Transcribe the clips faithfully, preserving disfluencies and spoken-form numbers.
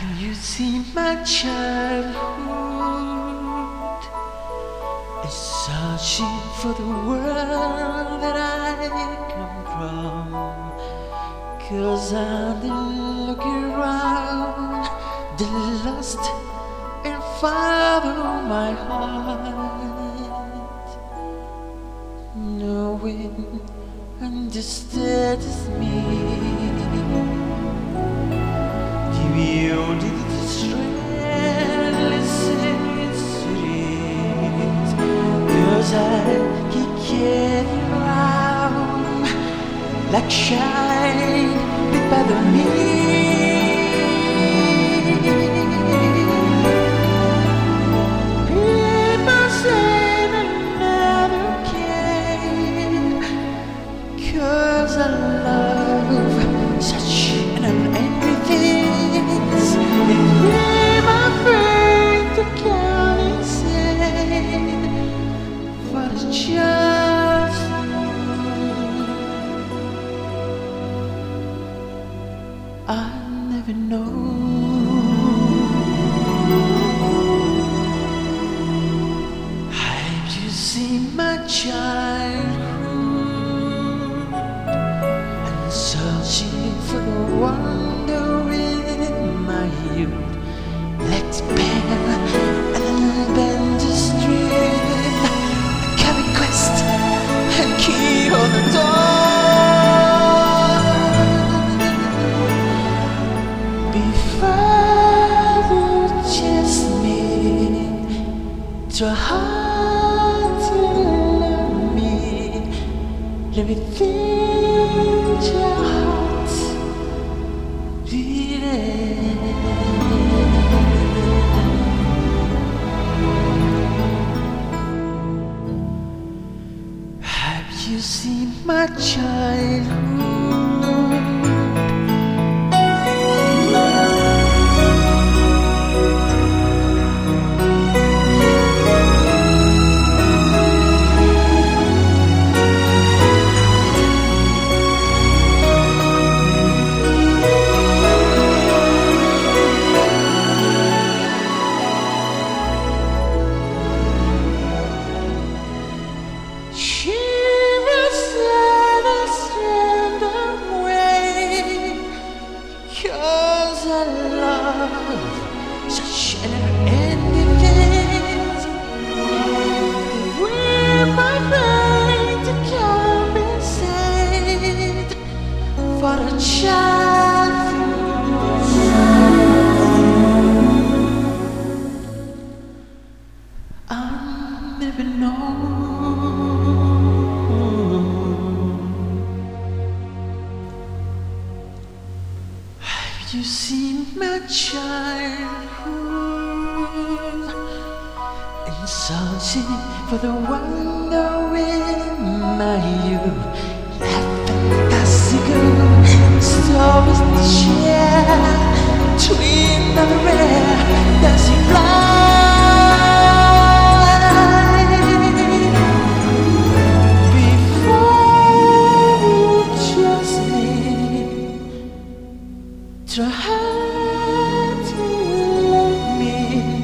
You see my childhood is searching for the world that I come from. 'Cause I've been looking around the lost and follow my heart, knowing understands me. Beauty the strengthless in its streets, 'cause I keep getting around like shine lit by the moon. People say they never can, 'cause I love such an unending things. And I'm afraid to count insane for the just. I never know. Have you seen my childhood and searching for the wonder in my youth? Let's bear and bend the stream, carry quest and key on the door. Try hard to love me. Let me feel your heart beating. Have you seen my childhood? Such an ending things. We're my brain to compensate for a child. I'll never know. Have you seen my childhood and searching for the wonder in my youth? That fantastical stories to share between the rare dancing blind. Before you trust me, try hard to love me.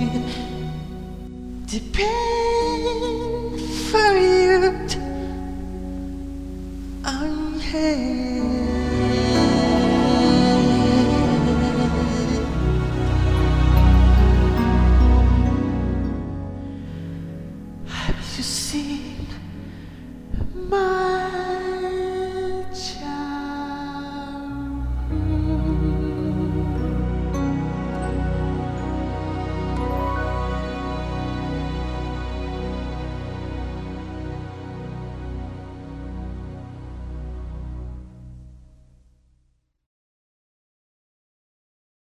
Depend for you. I'm here. Have you seen my